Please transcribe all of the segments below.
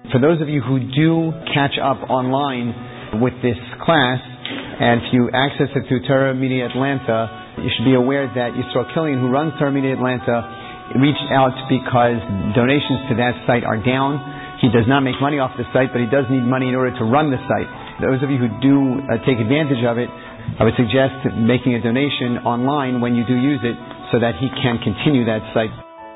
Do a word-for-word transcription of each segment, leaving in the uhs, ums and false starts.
For those of you who do catch up online with this class, and if you access it through Torah Media Atlanta, you should be aware that Yisrael Killian, who runs Torah Media Atlanta, reached out because donations to that site are down. He does not make money off the site, but he does need money in order to run the site. Those of you who do uh, take advantage of it, I would suggest making a donation online when you do use it so that he can continue that site.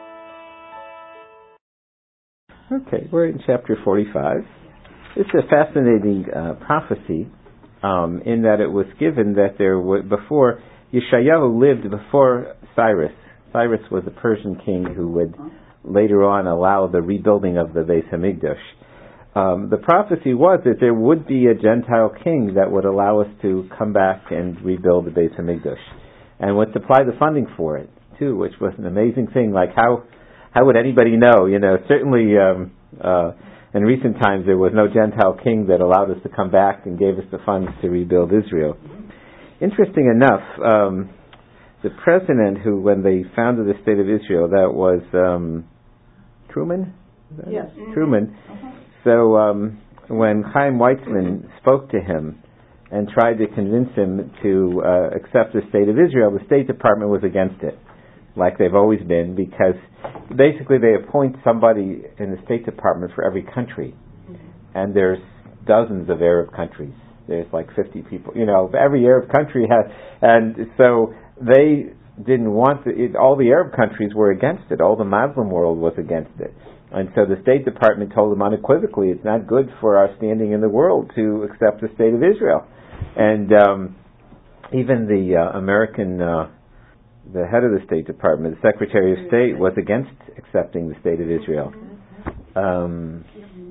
Okay, we're in chapter forty-five. It's a fascinating uh, prophecy um, in that it was given that there was, before, Yeshayahu lived before Cyrus. Cyrus was a Persian king who would later on allow the rebuilding of the Beis Hamikdash. Um, the prophecy was that there would be a Gentile king that would allow us to come back and rebuild the Beis Hamikdash, and would supply the funding for it too, which was an amazing thing. Like how how would anybody know? You know, certainly um, uh, in recent times there was no Gentile king that allowed us to come back and gave us the funds to rebuild Israel. Interesting enough, um, the president who, when they founded the state of Israel, that was um, Truman. Yes, Truman. Uh-huh. So um, when Chaim Weizmann spoke to him and tried to convince him to uh, accept the state of Israel, the State Department was against it, like they've always been, because basically they appoint somebody in the State Department for every country, and there's dozens of Arab countries. There's like fifty people, you know, every Arab country has, and so they didn't want the, it, all the Arab countries were against it. All the Muslim world was against it. And so the State Department told them unequivocally, it's not good for our standing in the world to accept the state of Israel. And um, even the uh, American, uh, the head of the State Department, the Secretary of State, was against accepting the state of Israel. Um,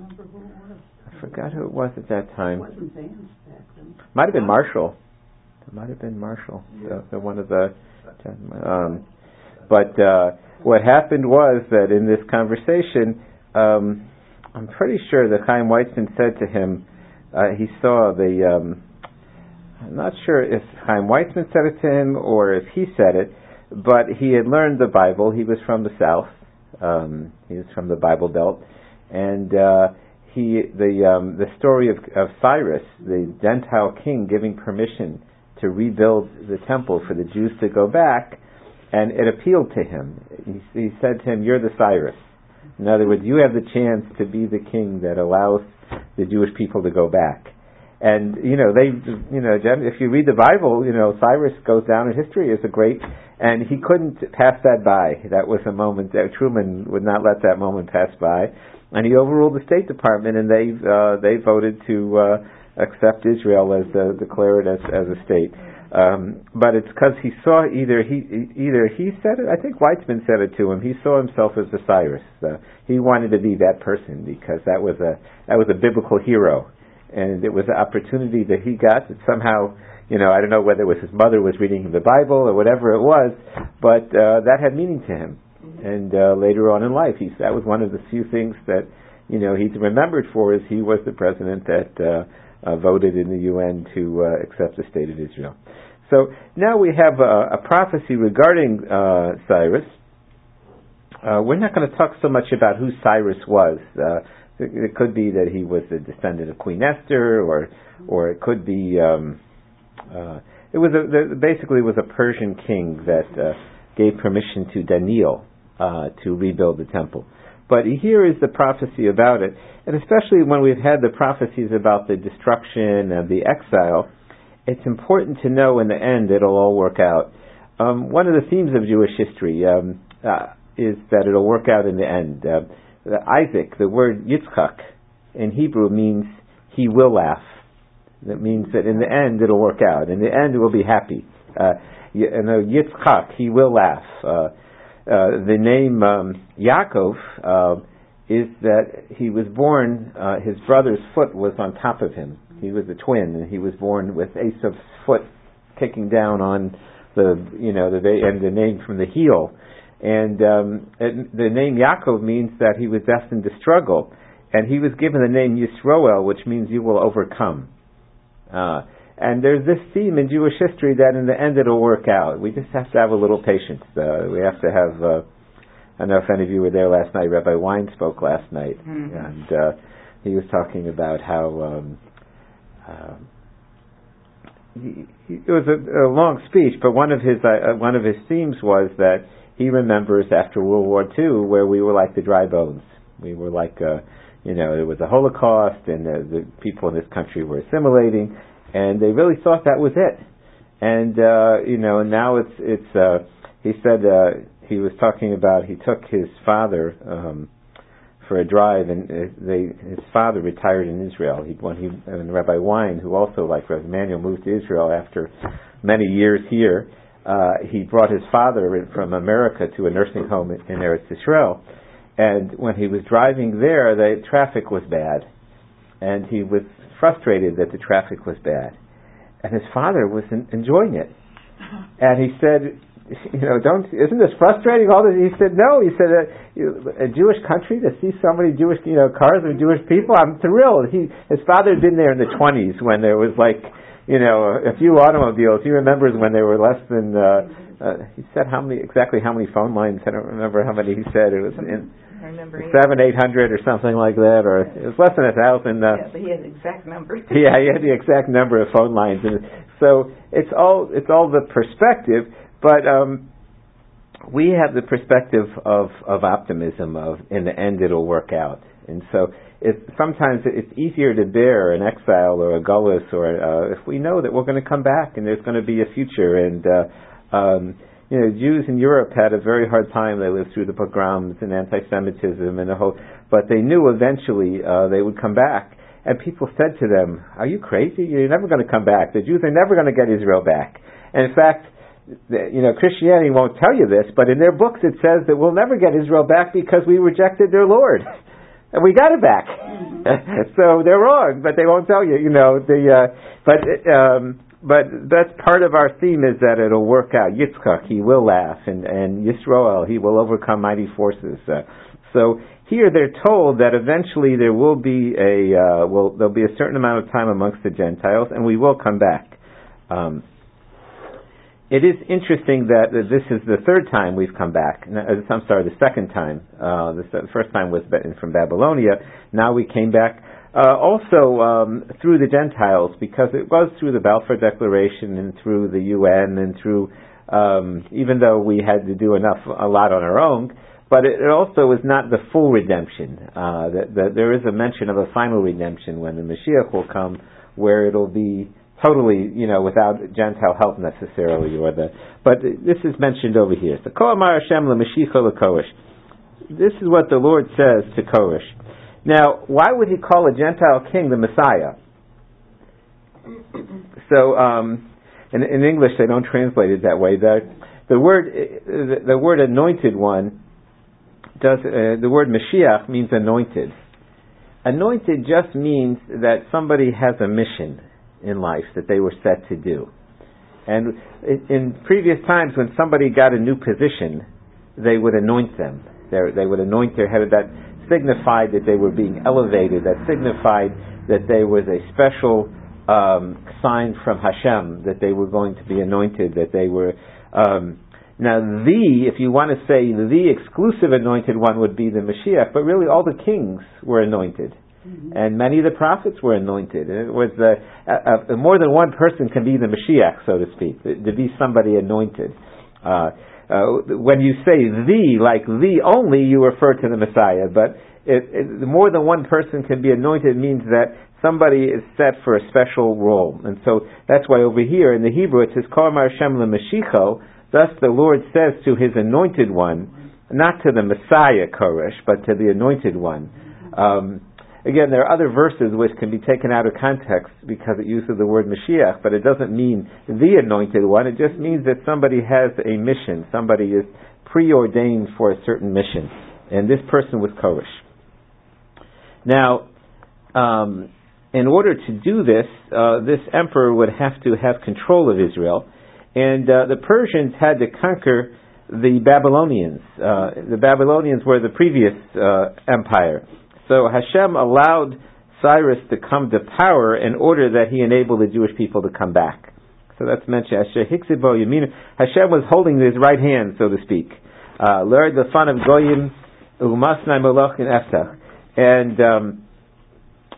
I forgot who it was at that time. Might have been Marshall. It might have been Marshall, the, the one of the... Um, but... Uh, What happened was that in this conversation, um, I'm pretty sure that Chaim Weizmann said to him, uh, he saw the, um, I'm not sure if Chaim Weizmann said it to him or if he said it, but he had learned the Bible. He was from the South. Um, he was from the Bible Belt. And uh, he the um, the story of, of Cyrus, the Gentile king, giving permission to rebuild the temple for the Jews to go back, and it appealed to him. He, he said to him, "You're the Cyrus. In other words, you have the chance to be the king that allows the Jewish people to go back." And you know, they, you know, if you read the Bible, you know, Cyrus goes down in history as a great, and he couldn't pass that by. That was a moment that Truman would not let that moment pass by, and he overruled the State Department, and they uh, they voted to uh, accept Israel as uh, declare it as as a state. Um, but it's because he saw either he either he said it. I think Weizmann said it to him. He saw himself as the Cyrus. Uh, he wanted to be that person because that was a that was a biblical hero, and it was an opportunity that he got. That somehow, you know, I don't know whether it was his mother was reading him the Bible or whatever it was, but uh, that had meaning to him. And uh, later on in life, he that was one of the few things that you know he's remembered for, is he was the president that uh, uh, voted in the U N to uh, accept the state of Israel. So now we have a, a prophecy regarding uh, Cyrus. Uh, we're not going to talk so much about who Cyrus was. Uh, it, it could be that he was a descendant of Queen Esther, or or it could be um, uh, it was a, the, basically it was a Persian king that uh, gave permission to Daniel uh, to rebuild the temple. But here is the prophecy about it, and especially when we've had the prophecies about the destruction and the exile, it's important to know in the end it'll all work out. Um, one of the themes of Jewish history um, uh, is that it'll work out in the end. Uh, Isaac, the word Yitzchak in Hebrew means he will laugh. That means that in the end it'll work out. In the end we'll be happy. Uh, you know, Yitzchak, he will laugh. Uh, uh, the name um, Yaakov uh, is that he was born, uh, his brother's foot was on top of him. He was a twin, and he was born with Esau's foot kicking down on the, you know, the and the name from the heel. And um, it, the name Yaakov means that he was destined to struggle, and he was given the name Yisroel, which means you will overcome. Uh, and there's this theme in Jewish history that in the end it'll work out. We just have to have a little patience. Uh, we have to have. Uh, I don't know if any of you were there last night. Rabbi Wein spoke last night, mm-hmm. and. Uh, he was talking about how um, uh, he, he, it was a, a long speech, but one of his uh, one of his themes was that he remembers after World War Two where we were like the dry bones. We were like, uh, you know, it was a Holocaust, and the, the people in this country were assimilating, and they really thought that was it. And uh, you know, and now it's it's. Uh, he said uh, he was talking about he took his father um, for a drive, and uh, they his father retired in Israel. He when he and Rabbi Wein, who also like Rabbi Manuel, moved to Israel after many years here. Uh, he brought his father in from America to a nursing home in, in Eretz Yisrael, and when he was driving there, the traffic was bad, and he was frustrated that the traffic was bad. And his father was in, enjoying it. And he said, you know, don't, isn't this frustrating? All this? He said, no. He said, uh, a Jewish country to see so many Jewish, you know, cars of Jewish people, I'm thrilled. He, his father had been there in the twenties when there was like, you know, a few automobiles. He remembers when there were less than, uh, uh, he said how many, exactly how many phone lines. I don't remember how many he said. It was in, I remember seven, eight hundred or something like that, or it was less than a thousand. Uh, yeah, but he has exact numbers. yeah, he had the exact number of phone lines, and so it's all it's all the perspective. But um, we have the perspective of, of optimism. Of in the end, it'll work out, and so it, sometimes it's easier to bear an exile or a gullus, or uh, if we know that we're going to come back and there's going to be a future, and uh, um, you know, Jews in Europe had a very hard time. They lived through the pogroms and anti-Semitism and the whole, but they knew eventually uh, they would come back. And people said to them, "Are you crazy? You're never going to come back. The Jews are never going to get Israel back." And in fact, the, you know, Christianity won't tell you this, but in their books it says that we'll never get Israel back because we rejected their Lord, and we got it back. So they're wrong, but they won't tell you. You know, the uh, but. Um, But that's part of our theme, is that it'll work out. Yitzchak, he will laugh, and, and Yisroel, he will overcome mighty forces. Uh, so here they're told that eventually there will be a, uh, well, there'll be a certain amount of time amongst the Gentiles, and we will come back. Um, it is interesting that this is the third time we've come back. I'm sorry, the second time. Uh, the first time was from Babylonia. Now we came back. Uh, also um, through the Gentiles, because it was through the Balfour Declaration and through the U N and through, um, even though we had to do enough, a lot on our own, but it, it also was not the full redemption. Uh, that, that there is a mention of a final redemption when the Mashiach will come, where it'll be totally, you know, without Gentile help necessarily, or the. But this is mentioned over here. So, Ko Amar Hashem LeMashiach LeKorish. This is what the Lord says to Korish. Now, why would he call a Gentile king the Messiah? So, um, in, in English, they don't translate it that way. The, the word, the, the word anointed one, does uh, the word Mashiach means anointed. Anointed just means that somebody has a mission in life that they were set to do. And in, in previous times, when somebody got a new position, they would anoint them. They, they would anoint their head. That signified that they were being elevated. That signified that there was a special um, sign from Hashem that they were going to be anointed. That they were um, now the, if you want to say the exclusive anointed one, would be the Mashiach. But really, all the kings were anointed, mm-hmm. and many of the prophets were anointed. And it was uh, uh, uh, more than one person can be the Mashiach, so to speak, to, to be somebody anointed. Uh, Uh, when you say the, like the only, you refer to the Messiah. But it, it, more than one person can be anointed means that somebody is set for a special role. And so that's why over here in the Hebrew it says, Kol Amar Hashem LeMashicho. Thus the Lord says to his anointed one, not to the Messiah Koresh, but to the anointed one. Um, Again, there are other verses which can be taken out of context because it uses the word Mashiach, but it doesn't mean the anointed one. It just means that somebody has a mission. Somebody is preordained for a certain mission. And this person was Koresh. Now, um, in order to do this, uh, this emperor would have to have control of Israel. And uh, the Persians had to conquer the Babylonians. Uh, the Babylonians were the previous uh, empire. So Hashem allowed Cyrus to come to power in order that he enabled the Jewish people to come back. So that's mentioned. Hashem was holding his right hand, so to speak. Leard the fun of Goyim Umasnai Moloch and Eftach. And um,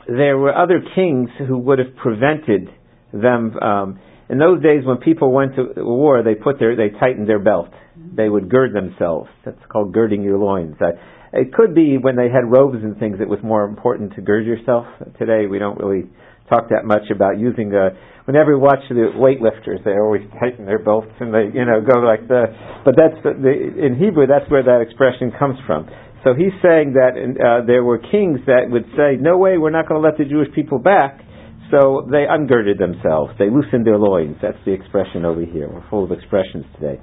there were other kings who would have prevented them. Um, in those days, when people went to war, they put their they tightened their belt. They would gird themselves. That's called girding your loins. Uh, it could be when they had robes and things, it was more important to gird yourself. Today, we don't really talk that much about using a. Whenever we watch the weightlifters, they always tighten their belts and they, you know, go like the. But that's the, the, in Hebrew. That's where that expression comes from. So he's saying that uh, there were kings that would say, "No way, we're not going to let the Jewish people back." So they ungirded themselves. They loosened their loins. That's the expression over here. We're full of expressions today.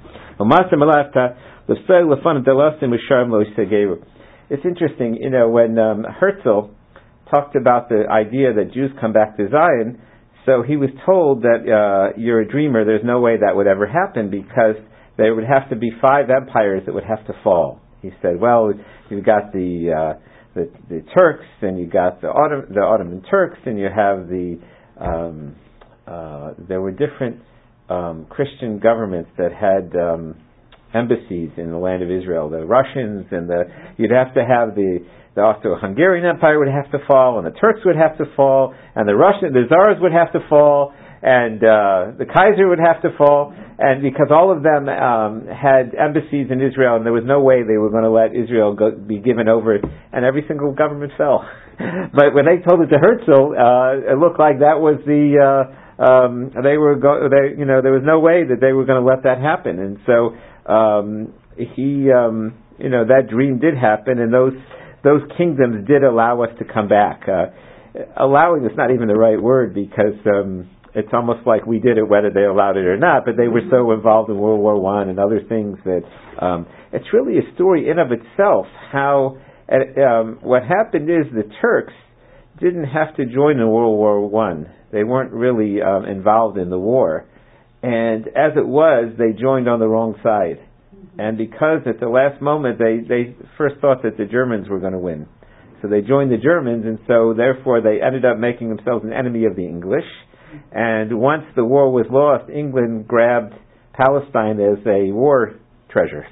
It's interesting, you know, when um, Herzl talked about the idea that Jews come back to Zion. So he was told that uh, you're a dreamer. There's no way that would ever happen because there would have to be five empires that would have to fall. He said, well, you've got the uh, the, the Turks, and you got the Ottoman, the Ottoman Turks, and you have the um, uh, there were different um, Christian governments that had um, embassies in the land of Israel. The Russians, and the you'd have to have the The Austro-Hungarian Empire would have to fall, and the Turks would have to fall, and the Russian, the Tsars would have to fall, and uh, the Kaiser would have to fall, and because all of them um, had embassies in Israel, and there was no way they were going to let Israel go, be given over, and every single government fell. But when they told it to Herzl, uh, it looked like that was the uh, um, they were go- they you know there was no way that they were going to let that happen, and so um, he um, you know that dream did happen, and those. Those kingdoms did allow us to come back. Uh, allowing is not even the right word because um, it's almost like we did it whether they allowed it or not, but they were so involved in World War One and other things that um, it's really a story in of itself how uh, um, what happened is the Turks didn't have to join in World War One. They weren't really um, involved in the war. And as it was, they joined on the wrong side. And because at the last moment they, they first thought that the Germans were going to win. So they joined the Germans, and so therefore they ended up making themselves an enemy of the English. And once the war was lost, England grabbed Palestine as a war treasure.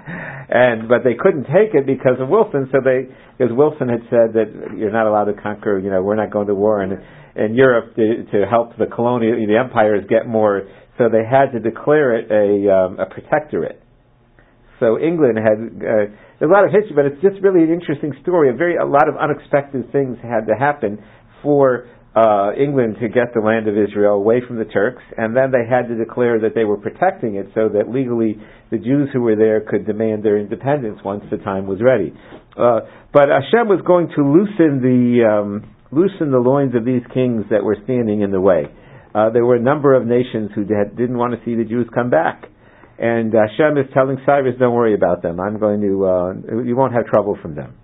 and But they couldn't take it because of Wilson, so they, because Wilson had said that you're not allowed to conquer, you know, we're not going to war in, in Europe to, to help the colonial, the empires get more, so they had to declare it a, um, a protectorate. So England had uh, there's a lot of history, but it's just really an interesting story. A very a lot of unexpected things had to happen for uh, England to get the land of Israel away from the Turks, and then they had to declare that they were protecting it, so that legally the Jews who were there could demand their independence once the time was ready. Uh, but Hashem was going to loosen the um, loosen the loins of these kings that were standing in the way. Uh, there were a number of nations who had, didn't want to see the Jews come back. And Hashem is telling Cyrus, don't worry about them. I'm going to, uh, you won't have trouble from them.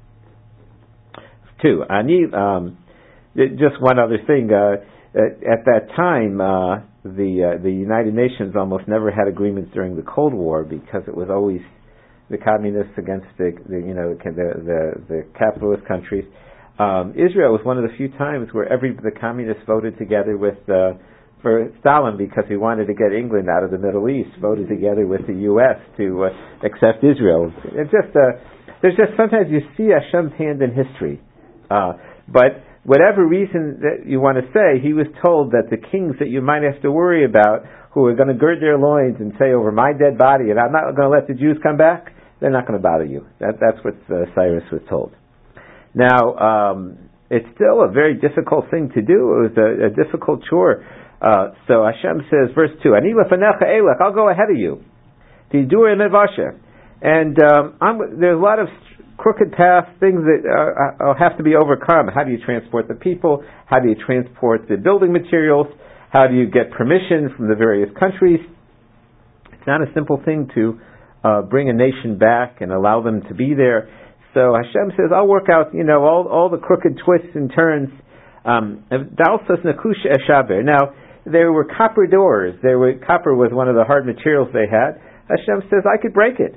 Two, Ani, um, just one other thing. Uh, at that time, uh, the uh, the United Nations almost never had agreements during the Cold War because it was always the communists against the, the you know the the, the capitalist countries. Um, Israel was one of the few times where every the communists voted together with. Uh, For Stalin, because he wanted to get England out of the Middle East, voted together with the U S to uh, accept Israel. It's just uh, there's just sometimes you see Hashem's hand in history. Uh, but whatever reason that you want to say, he was told that the kings that you might have to worry about, who are going to gird their loins and say, over my dead body, and I'm not going to let the Jews come back, they're not going to bother you. That, that's what uh, Cyrus was told. Now, um, it's still a very difficult thing to do. It was a, a difficult chore. Uh, so Hashem says, verse two, Ani lefanecha elech, I'll go ahead of you. Tidur mevasher. And um, I'm, there's a lot of crooked paths, things that uh, have to be overcome. How do you transport the people? How do you transport the building materials? How do you get permission from the various countries? It's not a simple thing to uh, bring a nation back and allow them to be there. So Hashem says, I'll work out, you know, all all the crooked twists and turns. Um, now, there were copper doors. There were copper was one of the hard materials they had. Hashem says, I could break it.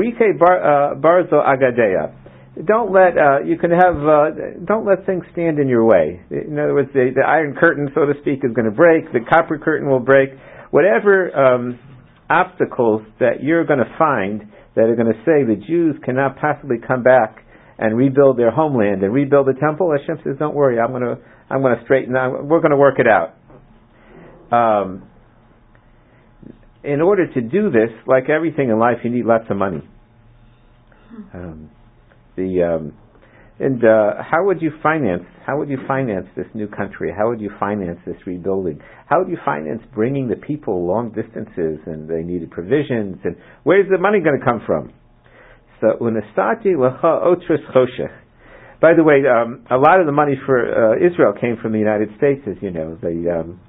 Barzo agadeya. Don't let uh, you can have uh, don't let things stand in your way. In other words, the, the iron curtain, so to speak, is going to break. The copper curtain will break. Whatever um, obstacles that you're going to find that are going to say the Jews cannot possibly come back and rebuild their homeland and rebuild the temple, Hashem says, don't worry, I'm going to I'm going to straighten out, we're going to work it out. Um, in order to do this, like everything in life, you need lots of money. Um, the um, and uh, how would you finance? How would you finance this new country? How would you finance this rebuilding? How would you finance bringing the people long distances? And they needed provisions. And where's the money going to come from? So unastati lacha otros choshech. By the way, um, a lot of the money for uh, Israel came from the United States, as you know. The um,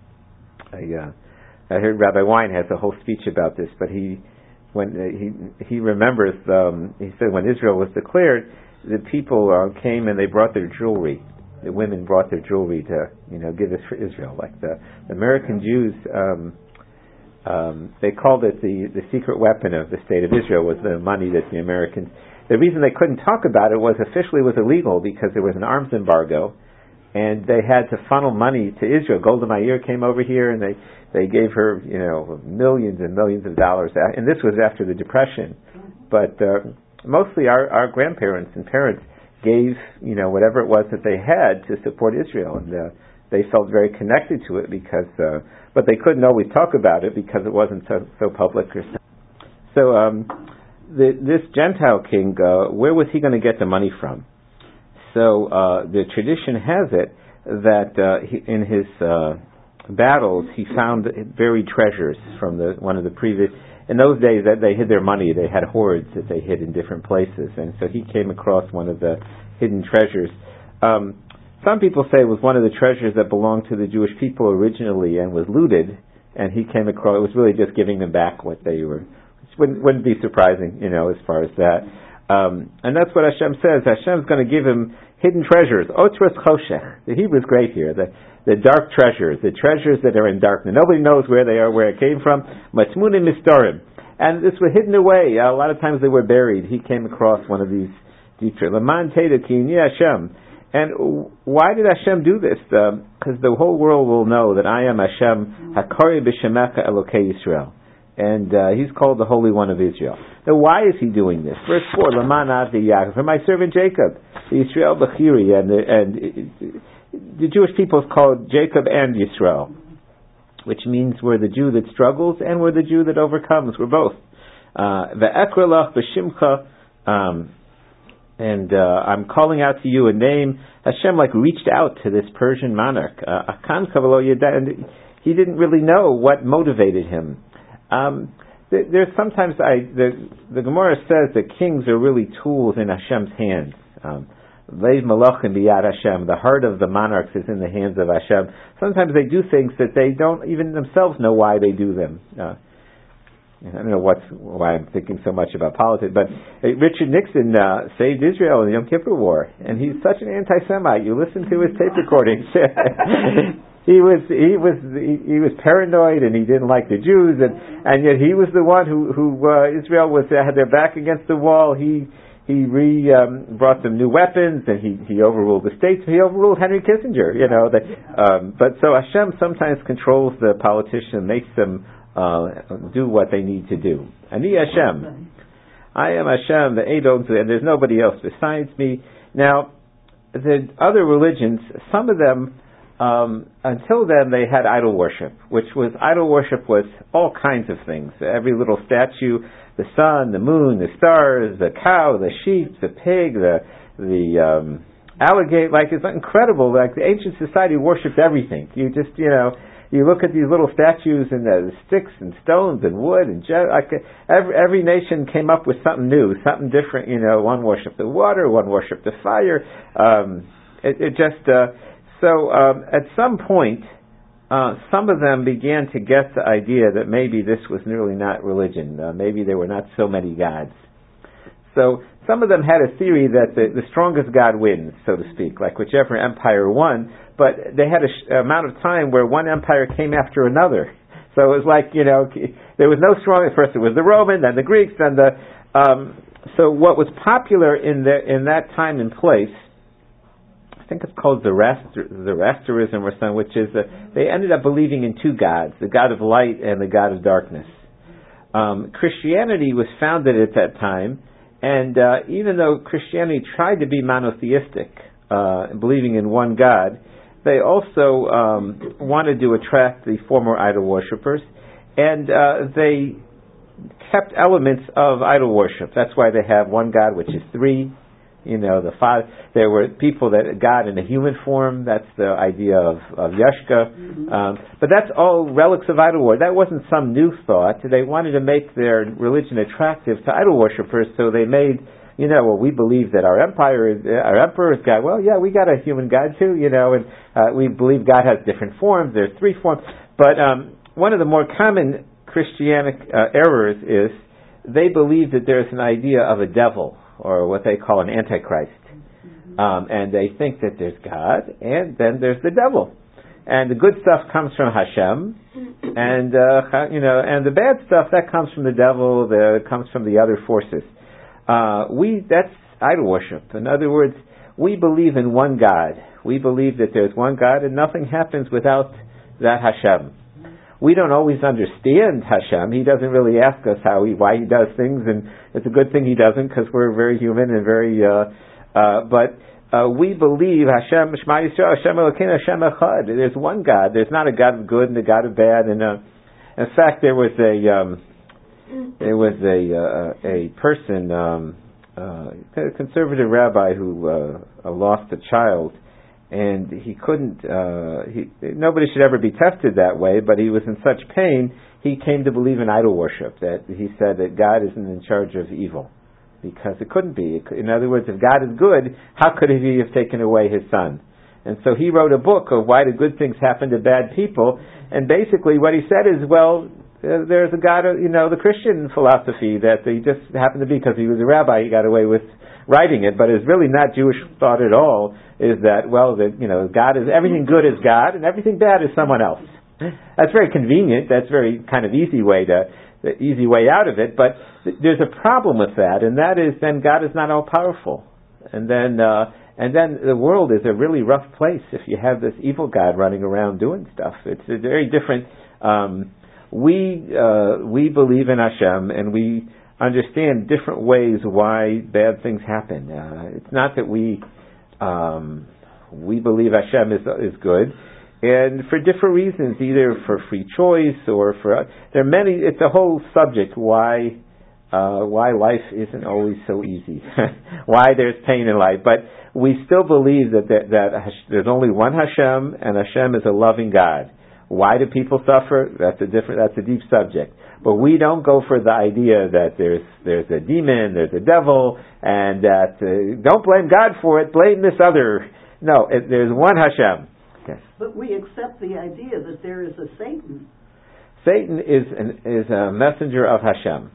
I, uh, I heard Rabbi Wein has a whole speech about this, but he when uh, he he remembers um, he said when Israel was declared, the people uh, came and they brought their jewelry. The women brought their jewelry to you know give this for Israel. Like the, the American Jews, um, um, they called it the the secret weapon of the state of Israel was the money that the Americans. The reason they couldn't talk about it was officially it was illegal because there was an arms embargo, and they had to funnel money to Israel. Golda Meir came over here, and they, they gave her, you know, millions and millions of dollars. And this was after the Depression. But uh, mostly our, our grandparents and parents gave, you know, whatever it was that they had to support Israel. And uh, they felt very connected to it because, uh, but they couldn't always talk about it because it wasn't so, so public or so. So, um, The, this Gentile king, uh, where was he going to get the money from? So uh, the tradition has it that uh, he, in his uh, battles he found buried treasures from the one of the previous. In those days, that they hid their money. They had hoards that they hid in different places, and so he came across one of the hidden treasures. Um, some people say it was one of the treasures that belonged to the Jewish people originally and was looted, and he came across. It was really just giving them back what they were. Wouldn't, wouldn't be surprising, you know, as far as that. Um, and that's what Hashem says. Hashem's going to give him hidden treasures. Otros choshech. The Hebrew's great here. The, the dark treasures. The treasures that are in darkness. Nobody knows where they are, where it came from. Matmunim mistorim. And this was hidden away. Uh, a lot of times they were buried. He came across one of these deep treasures. Laman teda ki ini Hashem. And why did Hashem do this? Because um, the whole world will know that I am Hashem, Hakari b'shemecha Elokei Yisrael. And uh, he's called the Holy One of Israel. Now, why is he doing this? Verse four, Laman avdi Yaakov, for my servant Jacob, Yisrael b'chiri, and the, and the Jewish people is called Jacob and Yisrael, which means we're the Jew that struggles and we're the Jew that overcomes. We're both. Ve'ekra lach b'shimcha, um, and uh, I'm calling out to you a name. Hashem like reached out to this Persian monarch. Akan kavalo yada, and he didn't really know what motivated him. Um, there, there's sometimes I the, the Gemara says that kings are really tools in Hashem's hands. Leiv malachim biyad Hashem. The heart of the monarchs is in the hands of Hashem. Sometimes they do things that they don't even themselves know why they do them. Uh, I don't know what's, why I'm thinking so much about politics, but uh, Richard Nixon uh, saved Israel in the Yom Kippur War, and he's such an anti-Semite. You listen to his tape recordings. He was he was he, he was paranoid and he didn't like the Jews and, and yet he was the one who who uh, Israel was uh, had their back against the wall. He he re um, brought them new weapons and he, he overruled the states. He overruled Henry Kissinger. You know that. Um, but so Hashem sometimes controls the politician, makes them uh, do what they need to do. Ani Hashem, I am Hashem, the Adon, and there's nobody else besides me. Now the other religions, some of them. Um, until then, they had idol worship, which was idol worship was all kinds of things. Every little statue, the sun, the moon, the stars, the cow, the sheep, the pig, the the um, alligator. Like it's incredible. Like the ancient society worshipped everything. You just you know you look at these little statues and the sticks and stones and wood and je- like every every nation came up with something new, something different. You know, one worshipped the water, one worshipped the fire. Um, it, it just uh, So um, at some point, uh, some of them began to get the idea that maybe this was really not religion. Uh, maybe there were not so many gods. So some of them had a theory that the, the strongest God wins, so to speak, like whichever empire won. But they had a sh- amount of time where one empire came after another. So it was like, you know, there was no strong. First it was the Roman, then the Greeks, then the. Um, so what was popular in the in that time and place. I think it's called Zoroastrianism or something, which is uh, they ended up believing in two gods, the God of light and the God of darkness. Um, Christianity was founded at that time, And uh, even though Christianity tried to be monotheistic, uh, believing in one God, they also um, wanted to attract the former idol worshippers, and uh, they kept elements of idol worship. That's why they have one God, which is three. You know, the Father. There were people that God in a human form. That's the idea of, of Yashka. Mm-hmm. Um, but that's all relics of idol worship. That wasn't some new thought. They wanted to make their religion attractive to idol worshippers, so they made, you know, well, we believe that our empire is, our emperor is God. Well, yeah, we got a human God too, you know, and uh, we believe God has different forms. There's three forms. But um, one of the more common Christianic uh, errors is they believe that there's an idea of a devil, or what they call an antichrist. Mm-hmm. Um, and they think that there's God, and then there's the devil. And the good stuff comes from Hashem, and uh, you know, and the bad stuff, that comes from the devil, the, comes from the other forces. Uh, we that's idol worship. In other words, we believe in one God. We believe that there's one God, and nothing happens without that Hashem. We don't always understand Hashem. He doesn't really ask us how he, why he does things, and it's a good thing he doesn't, because we're very human and very. Uh, uh, but uh, we believe Hashem, Shema Yisrael, Hashem Elokeinu, Hashem Echad. There's one God. There's not a God of good and a God of bad. And uh, in fact, there was a um, there was a uh, a person, um, uh, a conservative rabbi who uh, lost a child. And he couldn't, uh, he, nobody should ever be tested that way, but he was in such pain, he came to believe in idol worship, that he said that God isn't in charge of evil, because it couldn't be. In other words, if God is good, how could he have taken away his son? And so he wrote a book of why do good things happen to bad people, and basically what he said is, well, uh, there's a God, uh, you know, the Christian philosophy that he just happened to be, because he was a rabbi, he got away with writing it, but it's really not Jewish thought at all, is that, well, that, you know, God is, everything good is God, and everything bad is someone else. That's very convenient, that's very kind of easy way to, the easy way out of it, but th- there's a problem with that, and that is then God is not all powerful. And then, uh, and then the world is a really rough place if you have this evil God running around doing stuff. It's a very different, um, we, uh, we believe in Hashem, and we understand different ways why bad things happen. Uh, it's not that we um, we believe Hashem is is good, and for different reasons, either for free choice or for there are many. It's a whole subject why uh, why life isn't always so easy, why there's pain in life. But we still believe that that, that Hash, there's only one Hashem, and Hashem is a loving God. Why do people suffer? That's a different. That's a deep subject. But we don't go for the idea that there's there's a demon, there's a devil, and that uh, don't blame God for it. Blame this other. No, it, there's one Hashem. Yes. But we accept the idea that there is a Satan. Satan is an, is a messenger of Hashem.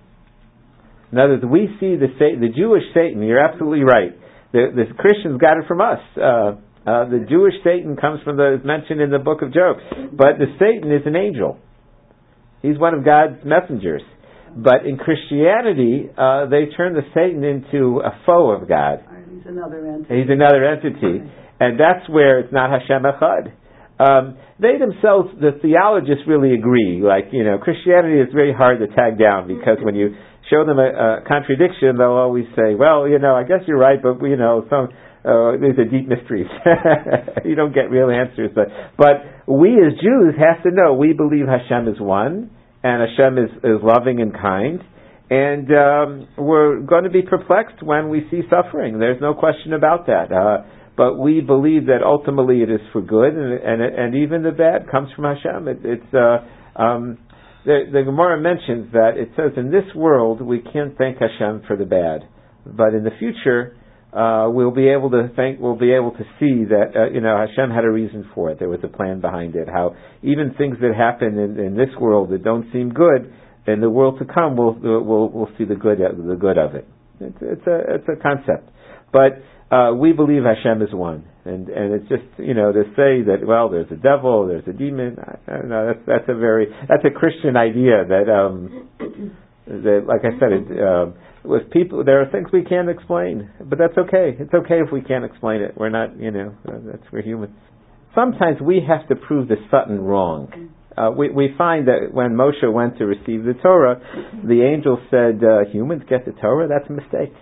In other words, we see the the Jewish Satan. You're absolutely right. The, the Christians got it from us. Uh, uh, the Jewish Satan comes from the mentioned in the book of Job, but the Satan is an angel. He's one of God's messengers. But in Christianity, uh, they turn the Satan into a foe of God. He's another entity. He's another entity. And that's where it's not Hashem Echad. Um, they themselves, the theologists really agree. Like, you know, Christianity is very hard to tag down, because when you show them a, a contradiction, they'll always say, well, you know, I guess you're right, but, you know, some... Uh, these are deep mysteries. You don't get real answers. But, but we as Jews have to know we believe Hashem is one, and Hashem is, is loving and kind, and um, we're going to be perplexed when we see suffering. There's no question about that. Uh, but we believe that ultimately it is for good, and and, and even the bad comes from Hashem. It, it's uh, um, the, the Gemara mentions that it says in this world we can't thank Hashem for the bad, but in the future, Uh, we'll be able to think, we'll be able to see that, uh, you know, Hashem had a reason for it. There was a plan behind it. How even things that happen in, in this world that don't seem good, in the world to come, we'll, we'll, we'll see the good, the good of it. It's, it's a, it's a concept. But, uh, we believe Hashem is one. And, and it's just, you know, to say that, well, there's a devil, there's a demon, I, I don't know, that's, that's a very, that's a Christian idea that, um, that, like I said, it, um, with people, there are things we can't explain, but that's okay. It's okay if we can't explain it. We're not, you know, that's we're human. Sometimes we have to prove the Satan wrong. Uh, we we find that when Moshe went to receive the Torah, the angel said, uh, "Humans get the Torah? That's a mistake.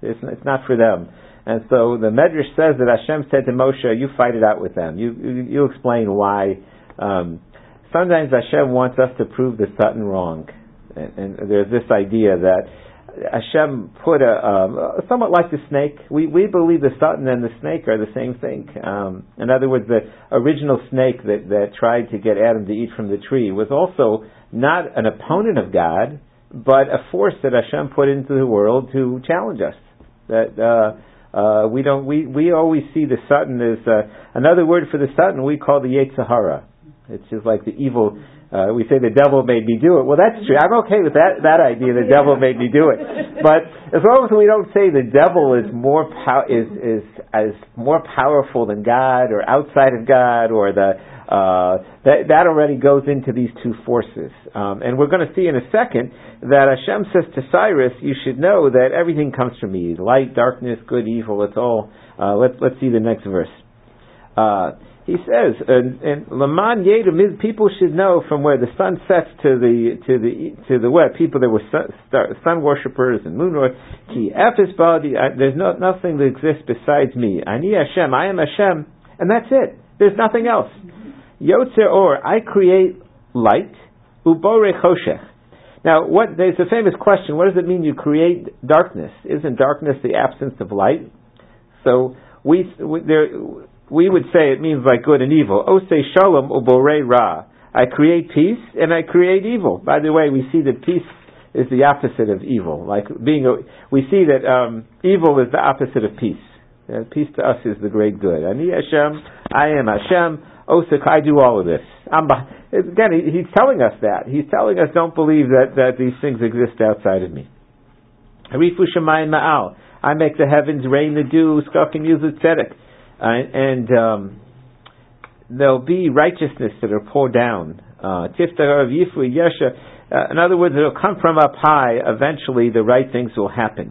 It's, it's not for them. And so the Medrash says that Hashem said to Moshe, you fight it out with them. You you, you explain why. Um, sometimes Hashem wants us to prove the Satan wrong. And, and there's this idea that Hashem put a, um, somewhat like the snake. We we believe the Satan and the snake are the same thing. Um, in other words, the original snake that, that tried to get Adam to eat from the tree was also not an opponent of God, but a force that Hashem put into the world to challenge us. That uh, uh, we don't we, we always see the Satan as uh, another word for the Satan we call the Yetzer Hara. It's just like the evil. Uh, we say the devil made me do it. Well, that's true. I'm okay with that that idea. The devil made me do it. But as long as we don't say the devil is more pow- is is as more powerful than God or outside of God or the uh, that that already goes into these two forces. Um, and we're going to see in a second that Hashem says to Cyrus, "You should know that everything comes from me: light, darkness, good, evil. It's all." Uh, let's let's see the next verse. Uh, He says, and, and Laman Yedum, people should know from where the sun sets to the to the to the west. People that were sun, star, sun worshippers and moon worshippers. Ki efes badi. There's no, nothing that exists besides me. Ani Hashem. I am Hashem, and that's it. There's nothing else. Yotzer or. I create light. Ubore choshech. Now, what there's a famous question. What does it mean you create darkness? Isn't darkness the absence of light? So we, we there. We would say it means like good and evil. Osei shalom uborei ra. I create peace and I create evil. By the way, we see that peace is the opposite of evil. Like being, a, we see that um, evil is the opposite of peace. Uh, peace to us is the great good. Ani Hashem, I am Hashem. Osek, I do all of this. I'm, again, he, he's telling us that. He's telling us don't believe that, that these things exist outside of me. Harifu shemayim ma'al. I make the heavens rain the dew. Skakim yuzut tzedek. Uh, and um, there'll be righteousness that are poured down. Uh, in other words, it'll come from up high. Eventually, the right things will happen.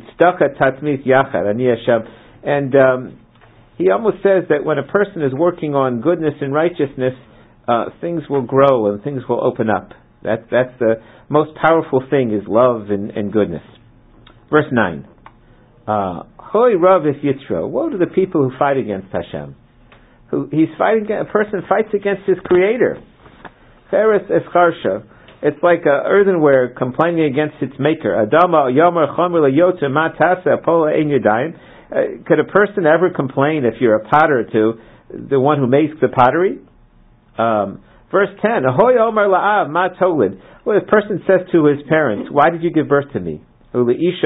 And um, he almost says that when a person is working on goodness and righteousness, uh, things will grow and things will open up. That, that's the most powerful thing is love and, and goodness. Verse nine. Uh, Hoy Rav is Yitzro. Woe to the people who fight against Hashem. Who he's fighting. A person fights against his Creator. Feres escharsha. It's like a earthenware complaining against its maker. Adama yomer chomer leyotze matasa apola ein yadayim. Could a person ever complain if you're a potter to the one who makes the pottery? Um, verse ten. Ahoy omer la'av ma tolid. Well, a person says to his parents, "Why did you give birth to me?" Or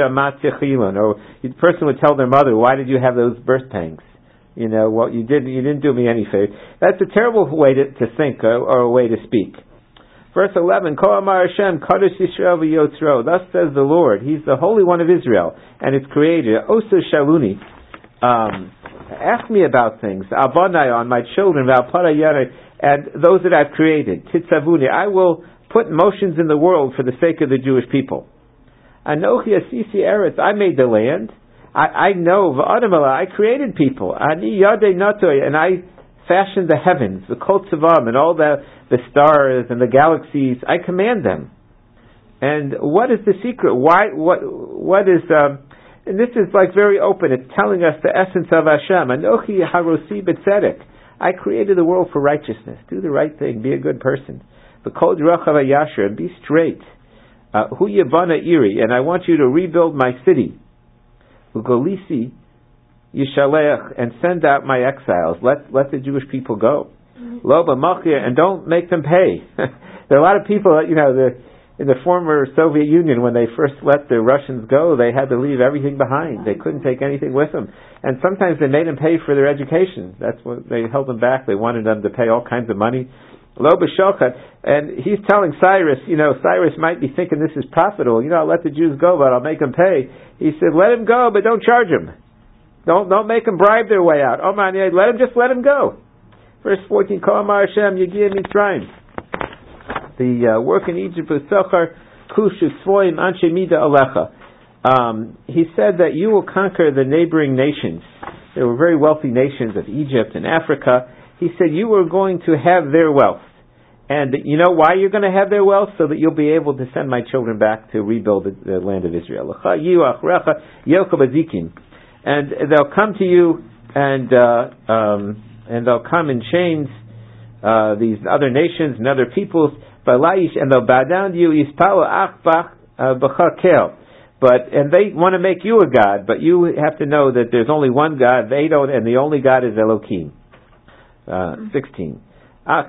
the person would tell their mother, "Why did you have those birth pangs? You know, well, you didn't. You didn't do me any favor." That's a terrible way to, to think or, or a way to speak. Verse eleven: Ko amar Hashem kadosh Yisrael v'yotzro. Thus says the Lord. He's the Holy One of Israel and its Creator. Osa shaluni. Um, ask me about things. Abonai on my children. V'alparayana and those that I've created. Titzavuni. I will put motions in the world for the sake of the Jewish people. Anochi asisi eretz, I made the land. I, I know, v'adamala, I created people. Ani yadei natoi, and I fashioned the heavens, the kol tzavam, and all the, the stars and the galaxies. I command them. And what is the secret? Why? What? What is? Um, and this is like very open. It's telling us the essence of Hashem. Anochi harosi b'tzedek. I created the world for righteousness. Do the right thing. Be a good person. V'kol d'rachav hayasher, and be straight. Hu yevana iri, and I want you to rebuild my city. Ugolisi yishaleach, and send out my exiles. Let let the Jewish people go. Lo b'machir, and don't make them pay. There are a lot of people, you know, the, in the former Soviet Union, when they first let the Russians go, they had to leave everything behind. They couldn't take anything with them, and sometimes they made them pay for their education. That's what they held them back. They wanted them to pay all kinds of money. Lo b'shochat, and he's telling Cyrus, you know, Cyrus might be thinking this is profitable. You know, I'll let the Jews go, but I'll make them pay. He said, let him go, but don't charge him. Don't don't make them bribe their way out. Oh man, let him just let him go. Verse fourteen, Ko amar Hashem Yegia Mitzrayim. The uh, work in Egypt was Sochar Kushu Svoim Anshe Mida Alecha. Um, he said that you will conquer the neighboring nations. There were very wealthy nations of Egypt and Africa. He said you were going to have their wealth, And you know why you're going to have their wealth? So that you'll be able to send my children back to rebuild the, the land of Israel. And they'll come to you, and uh, um, and they'll come in chains, uh, these other nations and other peoples, and they'll bow down to you. But and they want to make you a god, but you have to know that there's only one God. They don't, and the only God is Elohim. Uh, Sixteen. Um,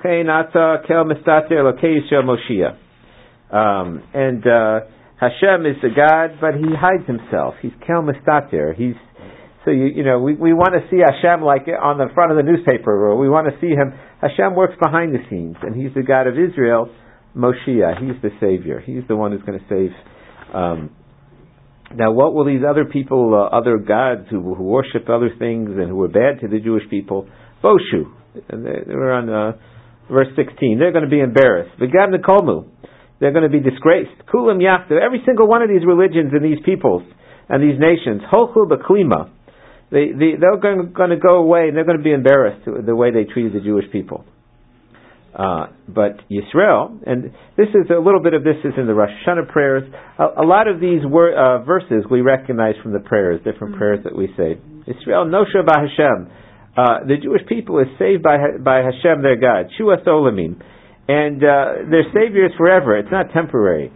and uh, Hashem is the God, but He hides Himself. He's Kel Mistater. He's so you you know we, we want to see Hashem like on the front of the newspaper, or we want to see Him. Hashem works behind the scenes, and He's the God of Israel, Moshiach. He's the Savior. He's the one who's going to save. Um, now, what will these other people, uh, other gods who, who worship other things and who are bad to the Jewish people, Boshu? And they, they were on uh, verse sixteen. They're going to be embarrassed. V'gam nekolmu. They're going to be disgraced. Kulam yachtu. Every single one of these religions and these peoples and these nations, holchu b'klima. They, they, they're going, going to go away and they're going to be embarrassed the way they treated the Jewish people. Uh, but Yisrael, and this is a little bit of this is in the Rosh Hashanah prayers. A, a lot of these wor- uh, verses we recognize from the prayers, different mm-hmm. prayers that we say. Yisrael nosha b'Hashem. Uh, the Jewish people is saved by by Hashem, their God. Shuas olamim. And uh, their Savior is forever. It's not temporary.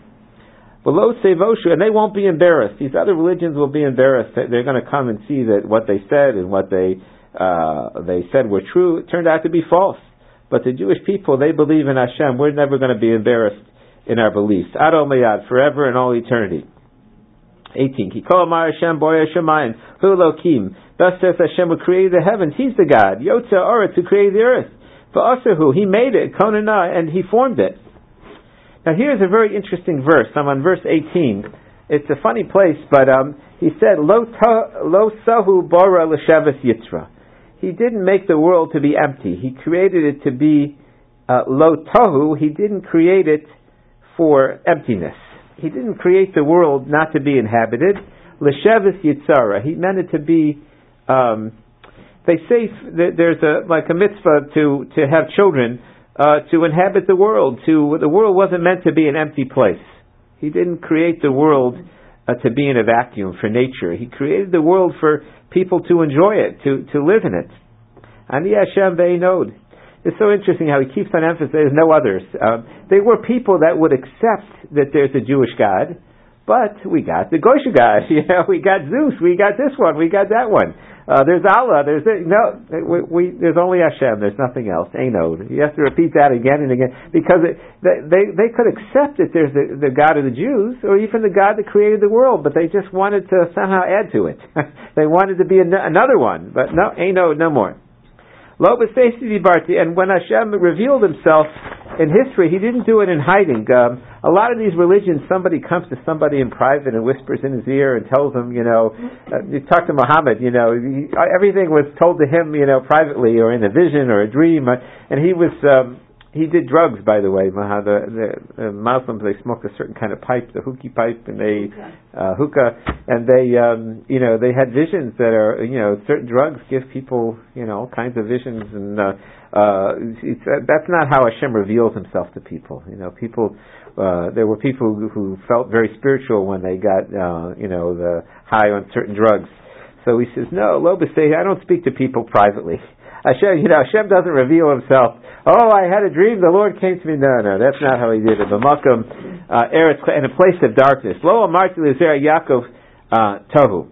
Below Sevoshu, and they won't be embarrassed. These other religions will be embarrassed. They're going to come and see that what they said and what they uh, they said were true. It turned out to be false. But the Jewish people, they believe in Hashem. We're never going to be embarrassed in our beliefs. Adol Mayad, forever and all eternity. eighteen. Kikol Amar Hashem Boya Shemayim Hu Elokim. Thus says Hashem, who created the heavens. He's the God. Yotza Oretz, who created the earth. V'asahu, He made it. Konana, and He formed it. Now here's a very interesting verse. I'm on verse eighteen. It's a funny place, but um, he said, Lo, ta, lo sahu bara l'shavas yitzra. He didn't make the world to be empty. He created it to be uh, lo tahu. He didn't create it for emptiness. He didn't create the world not to be inhabited. L'shavas yitzara. He meant it to be. Um, they say that there's a like a mitzvah to to have children uh, to inhabit the world. To the world wasn't meant to be an empty place. He didn't create the world uh, to be in a vacuum for nature. He created the world for people to enjoy it, to, to live in it. Ani Hashem ve'inod. It's so interesting how he keeps on emphasizing there's no others. Um, they were people that would accept that there's a Jewish God, but we got the Gosh God. You know, we got Zeus, we got this one, we got that one. Uh, there's Allah. There's no. We, we there's only Hashem. There's nothing else. Einod. You have to repeat that again and again because it, they they could accept that there's the, the God of the Jews or even the God that created the world, but they just wanted to somehow add to it. They wanted to be an, another one, but no, Einod, no more. Lo b'seisi dibarti, and when Hashem revealed Himself in history, He didn't do it in hiding. Um, a lot of these religions, somebody comes to somebody in private and whispers in his ear and tells him, you know, uh, you talk to Muhammad, you know, he, everything was told to him, you know, privately or in a vision or a dream, uh, and he was. Um, He did drugs, by the way. The, the, the Muslims, they smoke a certain kind of pipe, the hookah pipe, and they uh, hookah, and they, um, you know, they had visions that are, you know, certain drugs give people, you know, all kinds of visions, and uh, uh, it's, uh, that's not how Hashem reveals Himself to people. You know, people. Uh, there were people who, who felt very spiritual when they got, uh, you know, the high on certain drugs. So he says, no, lo b'sei, I don't speak to people privately. Hashem, you know, Hashem doesn't reveal Himself. Oh, I had a dream, the Lord came to me. No, no, that's not how He did it. B'makom, uh, eretz, in a place of darkness. Lo amarti l'zera Yaakov uh, tohu.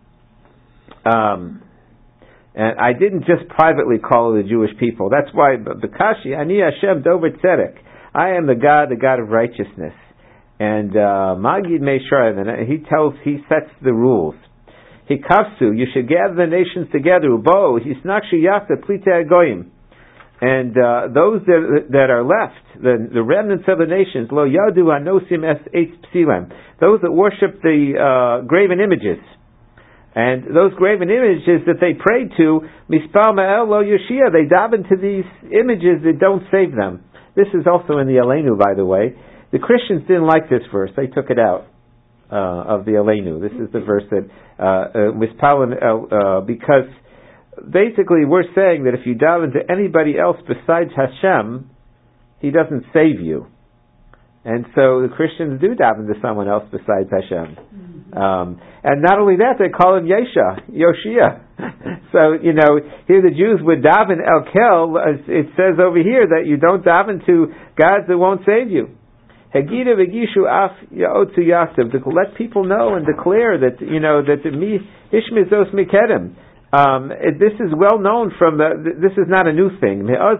Um, and I didn't just privately call the Jewish people. That's why, B'kashi, ani Hashem dover tzedek. I am the God, the God of righteousness. And Magid Meisharim, and He tells, He sets the rules. Hikavsu, you should gather the nations together. Ubo, hisnakshu yachta plite agoyim. And uh, those that, that are left, the, the remnants of the nations, lo yadu anosim es eitz psilem, those that worship the uh, graven images, and those graven images that they prayed to, mispal ma'el lo yoshia, they daven to these images that don't save them. This is also in the Aleinu, by the way. The Christians didn't like this verse; they took it out uh, of the Aleinu. This is the verse that uh, mispal uh, uh, because. Basically, we're saying that if you daven to anybody else besides Hashem, He doesn't save you. And so the Christians do daven to someone else besides Hashem. Mm-hmm. Um, and not only that, they call him Yesha, Yoshia. So, you know, here the Jews would daven El Kel. It says over here that you don't daven to gods that won't save you. Hegida v'gishu af ya'otzu yasev, to let people know and declare that, you know, that me ishmizos mikedem. Um, it, this is well known from the, this is not a new thing. I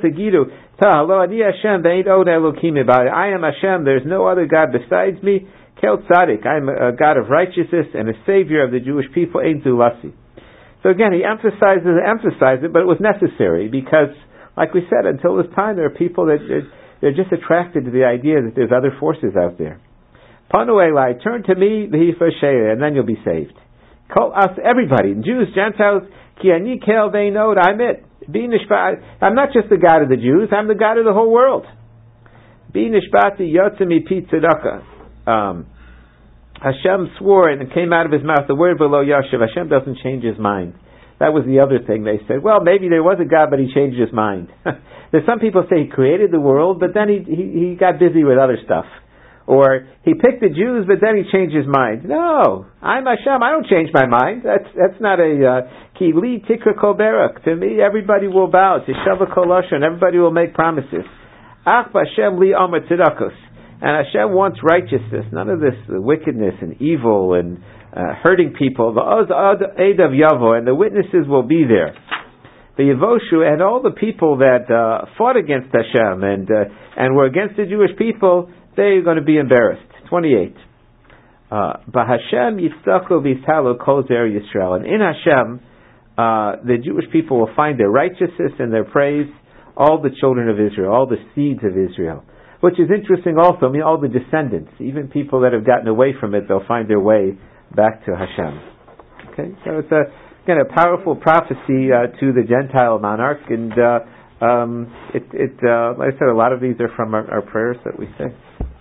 am Hashem, there's no other God besides me. Kel Tzadik, I am a God of righteousness and a savior of the Jewish people. Ein Zulasi. So again, he emphasizes and emphasizes it, but it was necessary because, like we said, until this time there are people that they're just attracted to the idea that there's other forces out there. Panu Elai, turn to me, and then you'll be saved. Call us, everybody, Jews, Gentiles, Ki ani kel veinod, I'm it. I'm not just the God of the Jews, I'm the God of the whole world. Bi nishbati yotzemi pi tzedakah. Um, Hashem swore and it came out of his mouth the word below Yashiv. Hashem doesn't change his mind. That was the other thing they said. Well, maybe there was a God, but he changed his mind. There's some people say he created the world, but then he, he he got busy with other stuff. Or he picked the Jews, but then he changed his mind. No, I'm Hashem. I don't change my mind. That's that's not a ki li tikra kol berak. To me, everybody will bow. Tishava kol lashon. Everybody will make promises. Ach Hashem li amar tzedakos. And Hashem wants righteousness. None of this wickedness and evil and uh, hurting people. The Edav Yavo, and the witnesses will be there. The Yevoshu and all the people that uh, fought against Hashem and uh, and were against the Jewish people, they're going to be embarrassed. twenty-eight. B'Hashem yitztaku v'yithalu kol zer Yisrael. And in Hashem, uh, the Jewish people will find their righteousness and their praise, all the children of Israel, all the seeds of Israel. Which is interesting also, I mean, all the descendants, even people that have gotten away from it, they'll find their way back to Hashem. Okay, so it's a, again, a powerful prophecy uh, to the Gentile monarch, and uh, um, it, it uh, like I said, a lot of these are from our, our prayers that we say.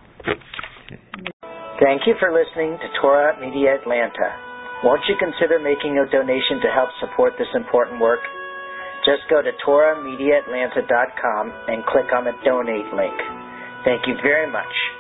Thank you for listening to Torah Media Atlanta. Won't you consider making a donation to help support this important work? Just go to torah media atlanta dot com and click on the donate link. Thank you very much.